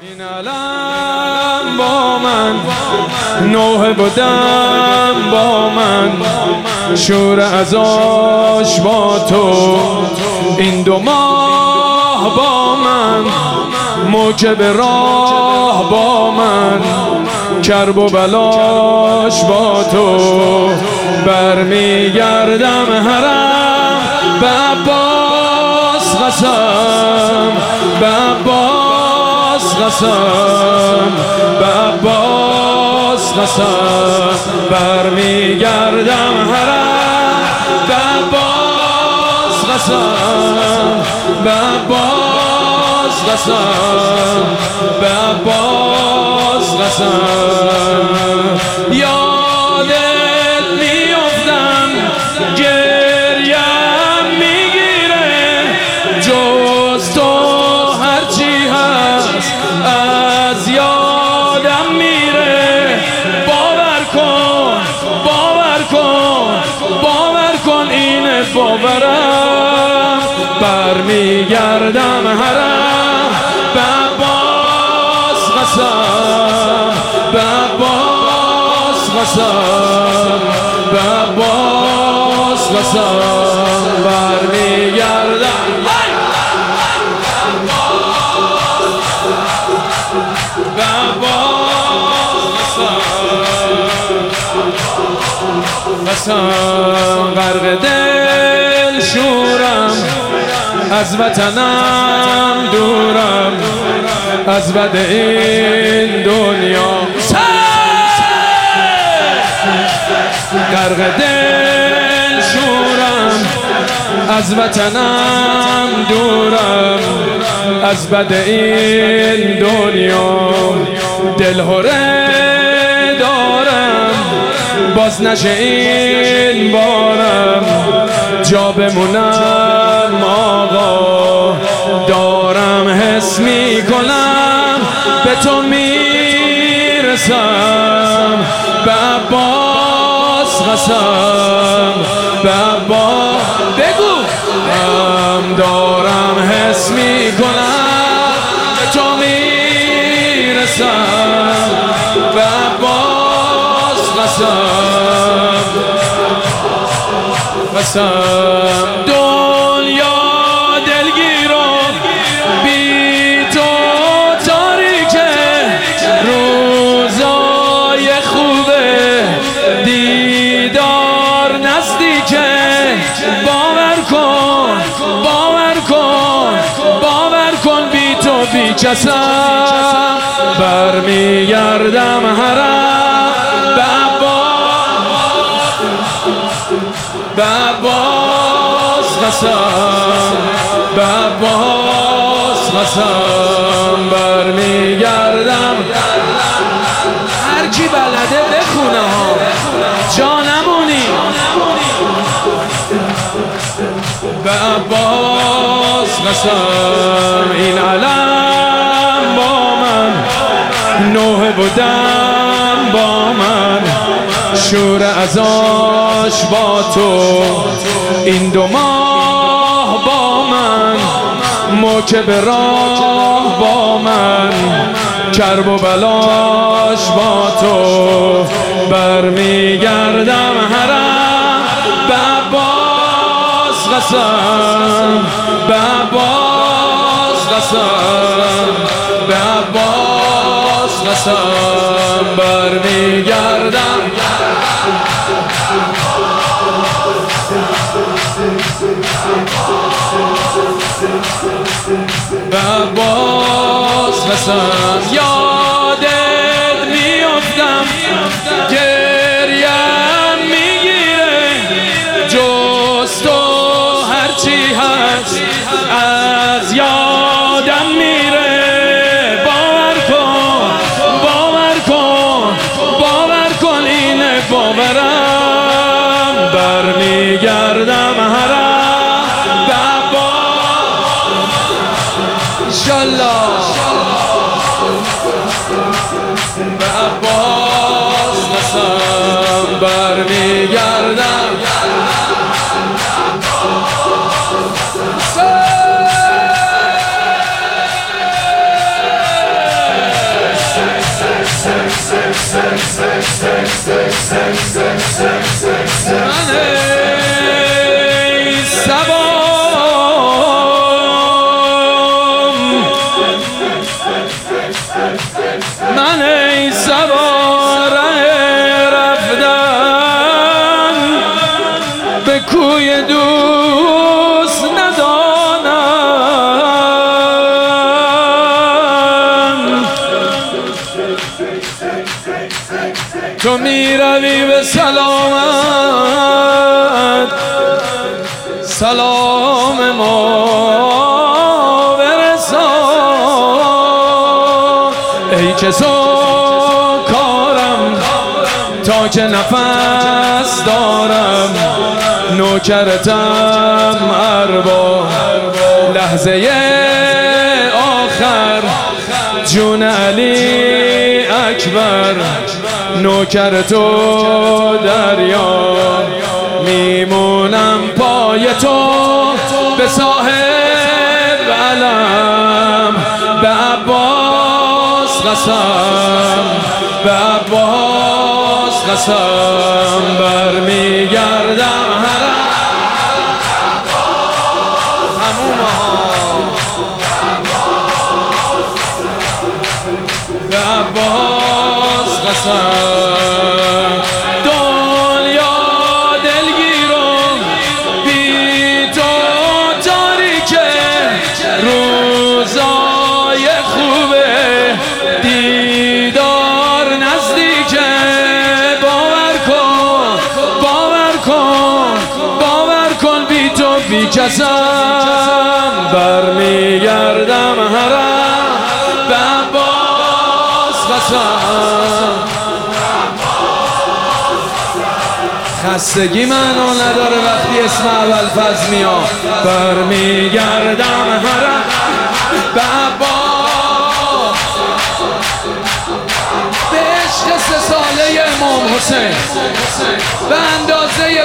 این علم با من نوحه بودم با من شور ازاش با تو این 2 ماه با من موکب راه با من کرب و بلاش با تو برمیگردم حرم به عباس قسم به عباس قسم به عباس قسم برمیگردم حرم به عباس قسم به عباس قسم به عباس قسم یادت میافتم گریم میگیره جز تو هرچی هست از یادم میره باور کن باور کن باور کن اینه باورم برمیگردم حرم به عباس قسم به عباس قسم به عباس قسم برمیگردم به عباس قسم غرق دل شورم از وطنم دورم از بد این دنیا غرق دل شورم از وطنم دورم از بد این دنیا دل هره دارم باز نشه این بارم جا بمونم آقا دارم حس میکنم به تو میرسم به عباس قسم به عباس بگو دارم حس میکنم به تو میرسم به عباس قسم قسم دنیا دلگیرم بی تو تاریکه روزای خوبه دیدار نزدیکه باور کن باور کن باور کن بی تو بی کسم برمیگردم حرم به عباس قسم به عباس قسم برمیگردم هر کی بلده بخونه ها جا نمونی به عباس قسم این علم با من نوحه بودم با من شور ازاش با تو این 2 ماه با من موکب راه با من کرب و بلاش با تو برمیگردم حرم به عباس قسم به عباس قسم به عباس قسم برمیگردم به عباس قسم یادت میافتم گریم میگیره جز تو هرچی هست از یادم میره باور کن باور کن باور کن اینه باورم برمیگردم حرم به عباس انشالله به عباس قسم برمیگردم من ای سوار رفتن به کوی دوست ندانم، تو می روی به سلامت، سلام ما برسان. ای که کارم تا که نفس دارم، نوکرتم ارباب لحظه آخر، جون علی اکبر نوکر تو دریا، میمونم پای تو به صاحب علم، به عباس قسم، به عباس قسم، برمیگردم به عباس قسم. دنیا دلگیرم بی تو تاریکه، روزای خوبه دیدار نزدیکه، باور کن باور کن باور کن، بی تو بی کسم، برمیگردم حرم به عباس قسم. خستگی معنا نداره وقتی اسم ابوالفضل میاد، برمیگردم حرم به عباس، به عشق 3 ساله امام حسین، به اندازه